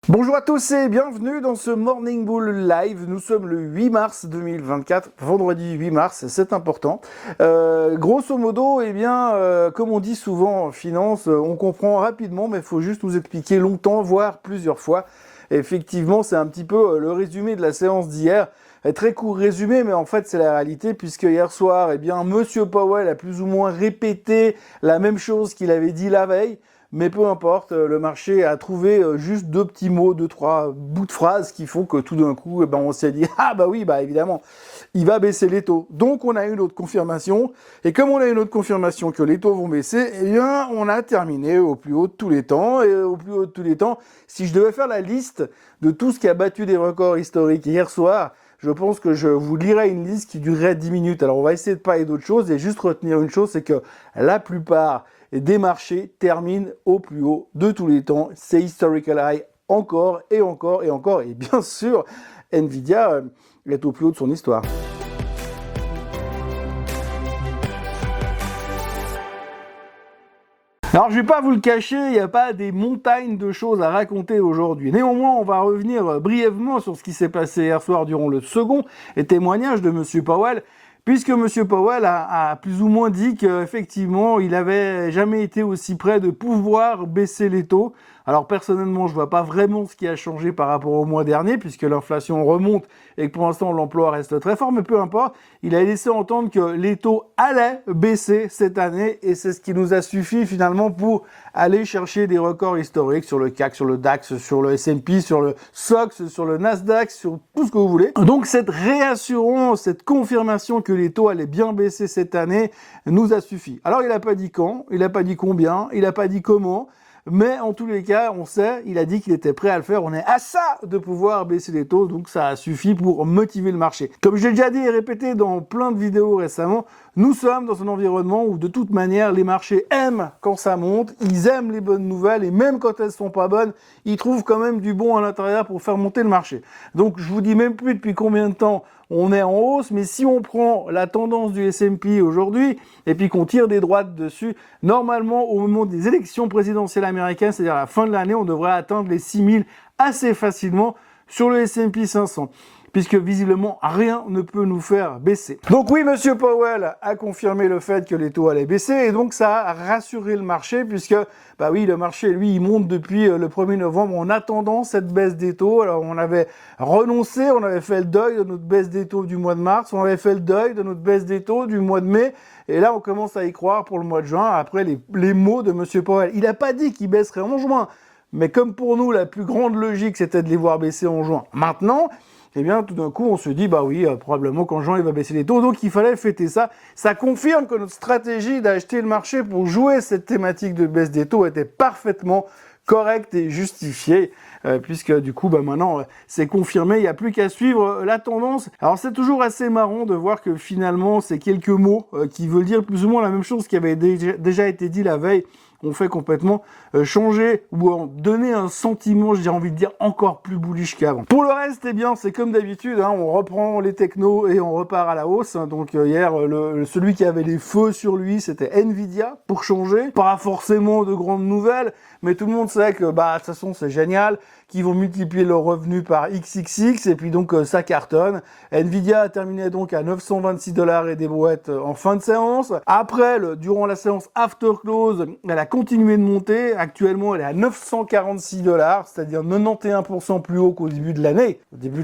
Bonjour à tous et bienvenue dans ce Morning Bull Live. Nous sommes le 8 mars 2024, vendredi 8 mars, c'est important. Grosso modo, comme on dit souvent en finance, on comprend rapidement, mais il faut juste nous expliquer longtemps, voire plusieurs fois. Et effectivement, c'est un petit peu le résumé de la séance d'hier. Très court résumé, mais en fait c'est la réalité, puisque hier soir, Monsieur Powell a plus ou moins répété la même chose qu'il avait dit la veille. Mais peu importe, le marché a trouvé juste deux petits mots, deux, trois bouts de phrases qui font que tout d'un coup, on s'est dit « Ah bah oui, bah évidemment, il va baisser les taux ». Donc on a une autre confirmation, et comme on a une autre confirmation que les taux vont baisser, on a terminé au plus haut de tous les temps. Et au plus haut de tous les temps, si je devais faire la liste de tout ce qui a battu des records historiques hier soir, je pense que je vous lirai une liste qui durerait 10 minutes. Alors on va essayer de parler d'autres choses et juste retenir une chose, c'est que la plupart des marchés terminent au plus haut de tous les temps. C'est historical high encore et encore et encore. Et bien sûr, Nvidia est au plus haut de son histoire. Alors, je vais pas vous le cacher, il n'y a pas des montagnes de choses à raconter aujourd'hui. Néanmoins, on va revenir brièvement sur ce qui s'est passé hier soir durant le second témoignage de Monsieur Powell, puisque Monsieur Powell a plus ou moins dit qu'effectivement, il avait jamais été aussi près de pouvoir baisser les taux. Alors personnellement, je vois pas vraiment ce qui a changé par rapport au mois dernier, puisque l'inflation remonte et que pour l'instant l'emploi reste très fort, mais peu importe, il a laissé entendre que les taux allaient baisser cette année, et c'est ce qui nous a suffi finalement pour aller chercher des records historiques sur le CAC, sur le DAX, sur le S&P, sur le SOX, sur le Nasdaq, sur tout ce que vous voulez. Donc cette réassurance, cette confirmation que les taux allaient bien baisser cette année nous a suffi. Alors il n'a pas dit quand, il n'a pas dit combien, il n'a pas dit comment, mais en tous les cas, on sait, il a dit qu'il était prêt à le faire. On est à ça de pouvoir baisser les taux, donc ça a suffi pour motiver le marché. Comme je l'ai déjà dit et répété dans plein de vidéos récemment, nous sommes dans un environnement où de toute manière, les marchés aiment quand ça monte, ils aiment les bonnes nouvelles, et même quand elles sont pas bonnes, ils trouvent quand même du bon à l'intérieur pour faire monter le marché. Donc je vous dis même plus depuis combien de temps on est en hausse, mais si on prend la tendance du S&P aujourd'hui, et puis qu'on tire des droites dessus, normalement, au moment des élections présidentielles américaines, c'est-à-dire à la fin de l'année, on devrait atteindre les 6000 assez facilement sur le S&P 500. Puisque visiblement, rien ne peut nous faire baisser. Donc oui, Monsieur Powell a confirmé le fait que les taux allaient baisser, et donc ça a rassuré le marché, puisque, bah oui, le marché, lui, il monte depuis le 1er novembre en attendant cette baisse des taux. Alors on avait renoncé, on avait fait le deuil de notre baisse des taux du mois de mars, on avait fait le deuil de notre baisse des taux du mois de mai, et là on commence à y croire pour le mois de juin, après les mots de Monsieur Powell. Il n'a pas dit qu'il baisserait en juin, mais comme pour nous, la plus grande logique, c'était de les voir baisser en juin. Maintenant, tout d'un coup, on se dit, bah oui, probablement qu'en juin, il va baisser les taux, donc il fallait fêter ça. Ça confirme que notre stratégie d'acheter le marché pour jouer cette thématique de baisse des taux était parfaitement correcte et justifiée, puisque du coup, maintenant, c'est confirmé, il n'y a plus qu'à suivre la tendance. Alors, c'est toujours assez marrant de voir que finalement, ces quelques mots qui veulent dire plus ou moins la même chose qui avait déjà été dit la veille, on fait complètement changer ou donner un sentiment, j'ai envie de dire, encore plus bullish qu'avant. Pour le reste, c'est comme d'habitude, on reprend les technos et on repart à la hausse. Donc hier, celui qui avait les feux sur lui, c'était Nvidia, pour changer. Pas forcément de grandes nouvelles, mais tout le monde sait que, de toute façon, c'est génial, qu'ils vont multiplier leurs revenus par XXX, et puis donc ça cartonne. Nvidia a terminé donc à 926 $ et des brouettes en fin de séance. Après, durant la séance after close, elle a continué de monter. Actuellement, elle est à 946 $, c'est-à-dire 91% plus haut qu'au début de l'année.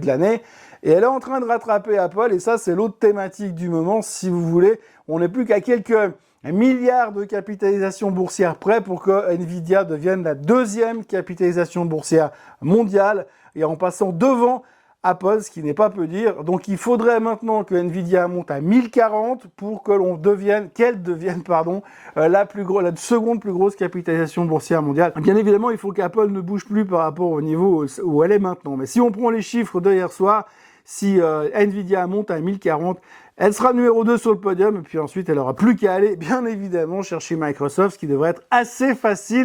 Et elle est en train de rattraper Apple, et ça, c'est l'autre thématique du moment, si vous voulez. On n'est plus qu'à quelques milliards de capitalisation boursière près pour que Nvidia devienne la deuxième capitalisation boursière mondiale, et en passant devant Apple, ce qui n'est pas peu dire. Donc il faudrait maintenant que Nvidia monte à 1040 pour que qu'elle devienne la seconde plus grosse capitalisation boursière mondiale. Bien évidemment, il faut qu'Apple ne bouge plus par rapport au niveau où elle est maintenant. Mais si on prend les chiffres de hier soir, si Nvidia monte à 1040, elle sera numéro 2 sur le podium, et puis ensuite elle aura plus qu'à aller, bien évidemment, chercher Microsoft, ce qui devrait être assez facile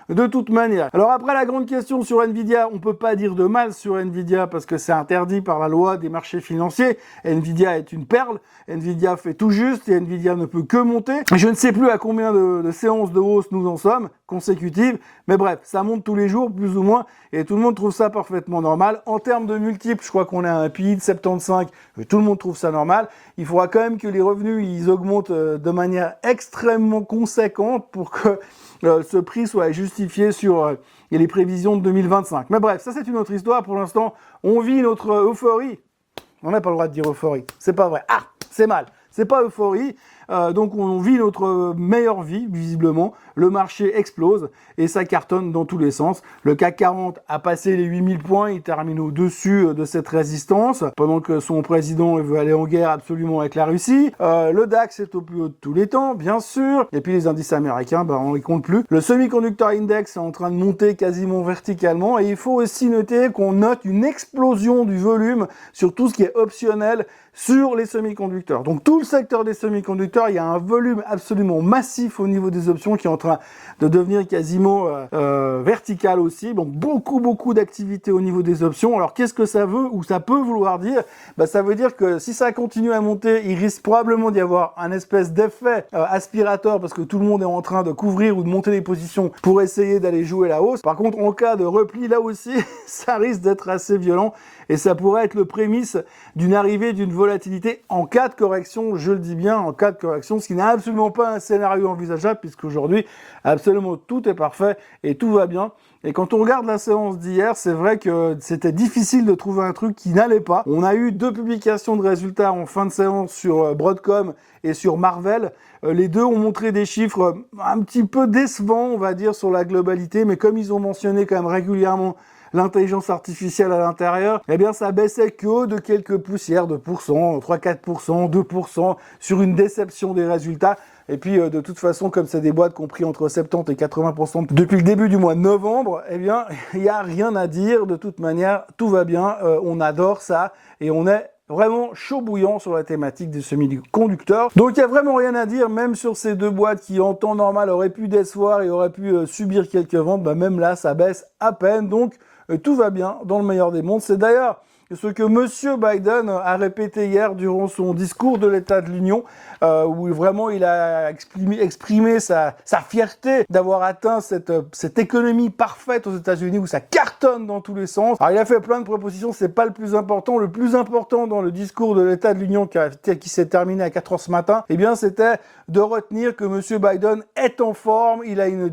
de toute manière. Alors après, la grande question sur Nvidia, on peut pas dire de mal sur Nvidia parce que c'est interdit par la loi des marchés financiers. Nvidia est une perle, Nvidia fait tout juste et Nvidia ne peut que monter. Je ne sais plus à combien de séances de hausse nous en sommes consécutives, mais bref, ça monte tous les jours, plus ou moins, et tout le monde trouve ça parfaitement normal. En termes de multiples, je crois qu'on a un PI de 75, et tout le monde trouve ça normal. Il faudra quand même que les revenus, ils augmentent de manière extrêmement conséquente pour que ce prix soit justifié sur les prévisions de 2025. Mais bref, ça c'est une autre histoire. Pour l'instant, on vit notre euphorie. On n'a pas le droit de dire euphorie, c'est pas vrai. Ah, c'est mal. C'est pas euphorie, donc on vit notre meilleure vie, visiblement. Le marché explose et ça cartonne dans tous les sens. Le CAC 40 a passé les 8000 points, il termine au-dessus de cette résistance, pendant que son président veut aller en guerre absolument avec la Russie. Le DAX est au plus haut de tous les temps, bien sûr. Et puis les indices américains, on les compte plus. Le Semiconductor Index est en train de monter quasiment verticalement et il faut aussi noter qu'on note une explosion du volume sur tout ce qui est optionnel sur les semi-conducteurs. Donc tout le secteur des semi-conducteurs, il y a un volume absolument massif au niveau des options qui est en train de devenir quasiment vertical aussi. Donc beaucoup d'activités au niveau des options. Alors qu'est-ce que ça veut ou ça peut vouloir dire? Ça veut dire que si ça continue à monter, il risque probablement d'y avoir un espèce d'effet aspirateur parce que tout le monde est en train de couvrir ou de monter les positions pour essayer d'aller jouer la hausse. Par contre, en cas de repli, là aussi, ça risque d'être assez violent et ça pourrait être le prémisse d'une arrivée d'une volatilité en cas de correction, je le dis bien, en cas de correction, ce qui n'est absolument pas un scénario envisageable puisqu'aujourd'hui, absolument tout est parfait et tout va bien. Et quand on regarde la séance d'hier, c'est vrai que c'était difficile de trouver un truc qui n'allait pas. On a eu 2 publications de résultats en fin de séance sur Broadcom et sur Marvell. Les deux ont montré des chiffres un petit peu décevants, on va dire, sur la globalité, mais comme ils ont mentionné quand même régulièrement l'intelligence artificielle à l'intérieur, eh bien ça baissait que de quelques poussières de pourcents, 3-4%, 2% sur une déception des résultats. Et puis de toute façon, comme c'est des boîtes qui ont pris entre 70 et 80% depuis le début du mois de novembre, eh bien il n'y a rien à dire. De toute manière, tout va bien, on adore ça et on est vraiment chaud bouillant sur la thématique des semi-conducteurs. Donc il n'y a vraiment rien à dire, même sur ces deux boîtes qui en temps normal auraient pu décevoir et auraient pu subir quelques ventes, même là ça baisse à peine. Donc tout va bien dans le meilleur des mondes. C'est d'ailleurs ce que Monsieur Biden a répété hier durant son discours de l'État de l'Union, où vraiment il a exprimé sa fierté d'avoir atteint cette économie parfaite aux États-Unis où ça cartonne dans tous les sens. Alors il a fait plein de propositions, c'est pas le plus important. Le plus important dans le discours de l'État de l'Union qui s'est terminé à 4h ce matin, eh bien c'était de retenir que Monsieur Biden est en forme, il a un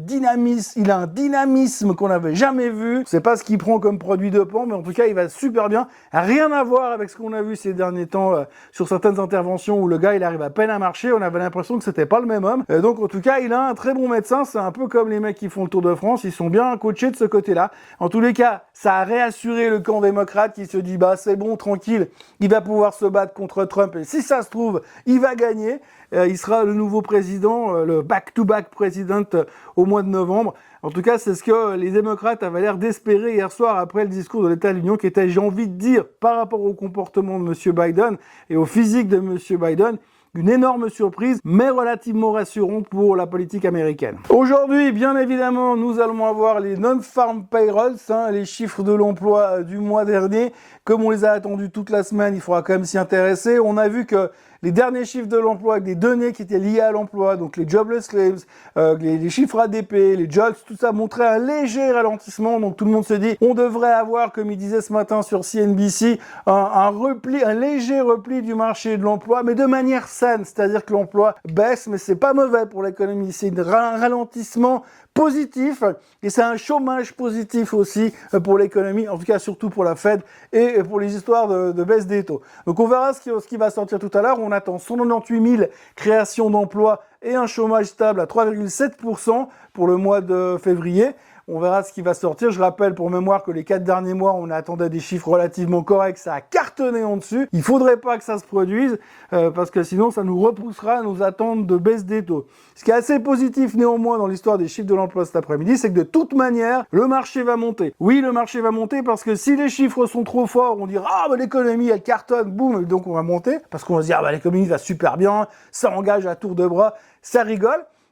dynamisme qu'on n'avait jamais vu. C'est pas ce qu'il prend comme produit de pan, mais en tout cas il va super bien. Rien à voir avec ce qu'on a vu ces derniers temps sur certaines interventions où le gars il arrive à peine à marcher, on avait l'impression que c'était pas le même homme. Donc en tout cas il a un très bon médecin, c'est un peu comme les mecs qui font le Tour de France, ils sont bien coachés de ce côté-là. En tous les cas, ça a réassuré le camp démocrate qui se dit c'est bon, tranquille, il va pouvoir se battre contre Trump et si ça se trouve, il va gagner. Il sera le nouveau président, le back-to-back président au mois de novembre. En tout cas, c'est ce que les démocrates avaient l'air d'espérer hier soir après le discours de l'État de l'Union qui était, j'ai envie de dire, par rapport au comportement de M. Biden et au physique de M. Biden, une énorme surprise, mais relativement rassurante pour la politique américaine. Aujourd'hui, bien évidemment, nous allons avoir les non-farm payrolls, les chiffres de l'emploi du mois dernier. Comme on les a attendus toute la semaine, il faudra quand même s'y intéresser. On a vu que les derniers chiffres de l'emploi avec des données qui étaient liées à l'emploi, donc les jobless claims, les chiffres ADP, les jobs, tout ça montrait un léger ralentissement. Donc tout le monde se dit, on devrait avoir, comme il disait ce matin sur CNBC, un léger repli du marché de l'emploi, mais de manière saine, c'est-à-dire que l'emploi baisse, mais c'est pas mauvais pour l'économie. C'est un ralentissement positif et c'est un chômage positif aussi pour l'économie, en tout cas surtout pour la Fed et pour les histoires de baisse des taux. Donc on verra ce qui va sortir tout à l'heure. On attend 198 000 créations d'emplois et un chômage stable à 3,7% pour le mois de février. On verra ce qui va sortir. Je rappelle pour mémoire que les 4 derniers mois, on attendait des chiffres relativement corrects. Ça a cartonné en dessus. Il faudrait pas que ça se produise parce que sinon, ça nous repoussera à nos attentes de baisse des taux. Ce qui est assez positif néanmoins dans l'histoire des chiffres de l'emploi cet après-midi, c'est que de toute manière, le marché va monter. Oui, le marché va monter parce que si les chiffres sont trop forts, on dira l'économie elle cartonne, boum, donc on va monter parce qu'on va se dire l'économie va super bien, ça engage à tour de bras, ça rigole.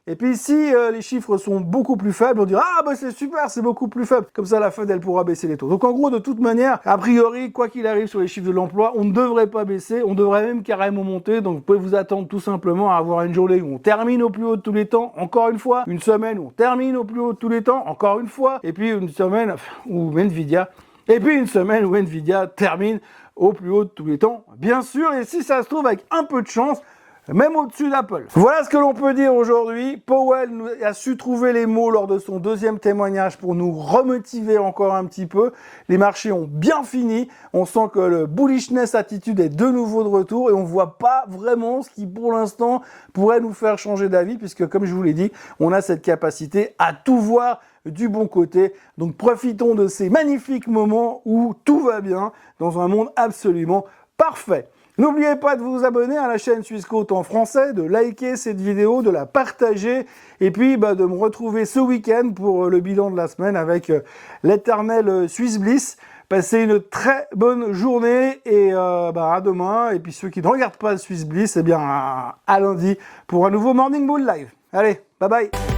Et puis si les chiffres sont beaucoup plus faibles, on dira ah bah c'est super, c'est beaucoup plus faible. Comme ça la Fed elle pourra baisser les taux. Donc en gros de toute manière, a priori quoi qu'il arrive sur les chiffres de l'emploi, on ne devrait pas baisser, on devrait même carrément monter. Donc vous pouvez vous attendre tout simplement à avoir une journée où on termine au plus haut de tous les temps, encore une fois, une semaine où on termine au plus haut de tous les temps, encore une fois, et puis une semaine où Nvidia termine au plus haut de tous les temps, bien sûr, et si ça se trouve avec un peu de chance, même au-dessus d'Apple. Voilà ce que l'on peut dire aujourd'hui. Powell a su trouver les mots lors de son deuxième témoignage pour nous remotiver encore un petit peu. Les marchés ont bien fini. On sent que le bullishness attitude est de nouveau de retour et on voit pas vraiment ce qui, pour l'instant, pourrait nous faire changer d'avis puisque, comme je vous l'ai dit, on a cette capacité à tout voir du bon côté. Donc, profitons de ces magnifiques moments où tout va bien dans un monde absolument parfait. N'oubliez pas de vous abonner à la chaîne Swissquote en français, de liker cette vidéo, de la partager et puis de me retrouver ce week-end pour le bilan de la semaine avec l'éternel Swiss Bliss. Passez une très bonne journée et à demain. Et puis ceux qui ne regardent pas Swiss Bliss, eh bien à lundi pour un nouveau Morning Bull Live. Allez, bye bye.